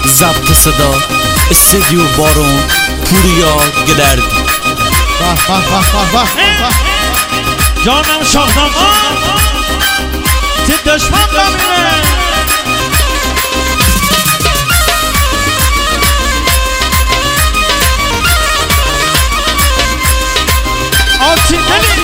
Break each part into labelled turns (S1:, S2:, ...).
S1: ضبط صدا استودیو بارون پوریا گلرد.
S2: جانم شاهنامه تی دشمن ببینه آتی دلی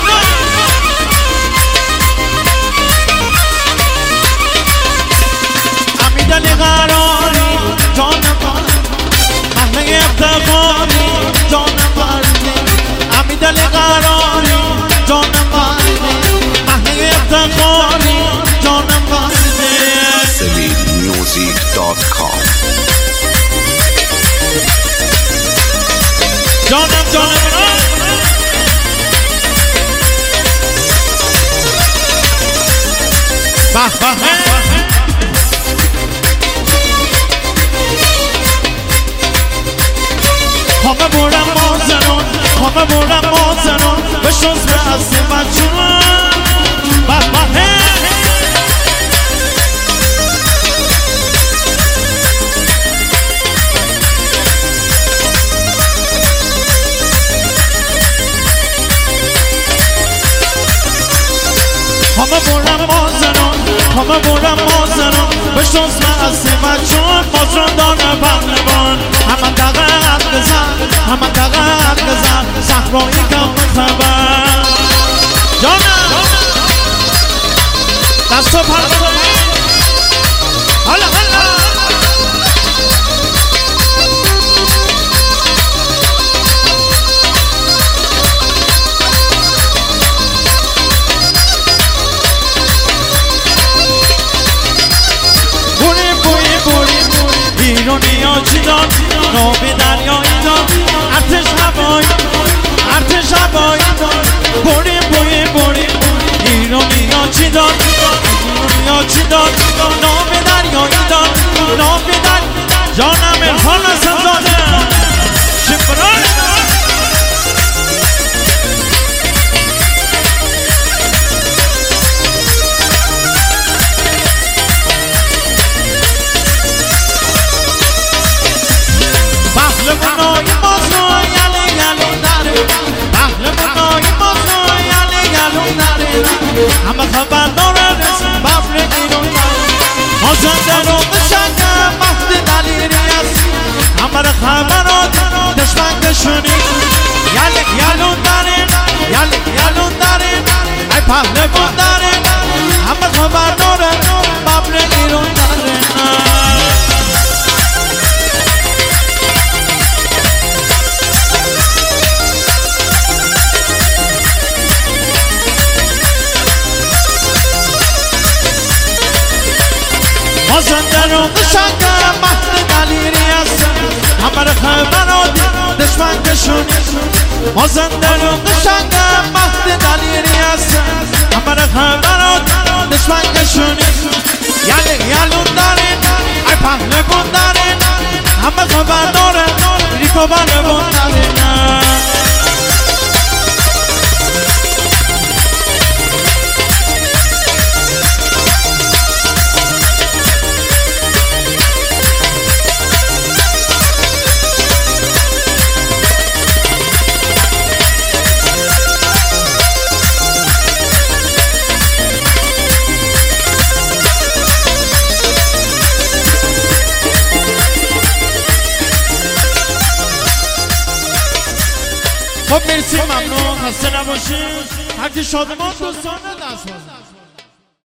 S2: امی دلی قراری جانم اهل افتخاری جانم بردی امی دلی قراری جانم بردی اهل افتخاری جانم بردی
S3: SaveMusic.com
S2: جانم همه بورم مازنون همه بورم مازنون بشوز به اصلی بچون همه بورم مازنون همه بورم مازنون بشوز به اصلی بچون مازرون دانه بغلبان همه دقیق بزن همه دقیق بزن صحرایی کم خبر جانم دستو پرده حالا ایرانی ها چیدان نام دریایی دان ارتش هوایی ارتش هوایی بوری بوری بوری ایرانی ها چیدان ایرانی ها چیدان نام دریایی دان نام دریایی جانم ارفان حسن زاده شفران بهلمونای مازنو یلی یلون داره بهلمونای مازنو یلی یلون داره همه خبر داره رسم بفر ایرون داره مازنده رو بشنگه مهد دلیری است همه رو خبرات دشمن کشونی یلی یلون داره یلی یلون داره ای پهلمون داره همه خبر داره بفر ایرون داره مازنده رو بشنگه مهد دلیری است همه رو خبرات دشمن کشونی مازنده رو بشنگه مهد دلیری است همه رو خبرات دشمن کشونی یلی یلون دارین ای پهلوان دارین همه خبر داره ریکو بلوان دارین خب مرسی ممنون خسته نباشید هرکی شادمان دوستان دست بازن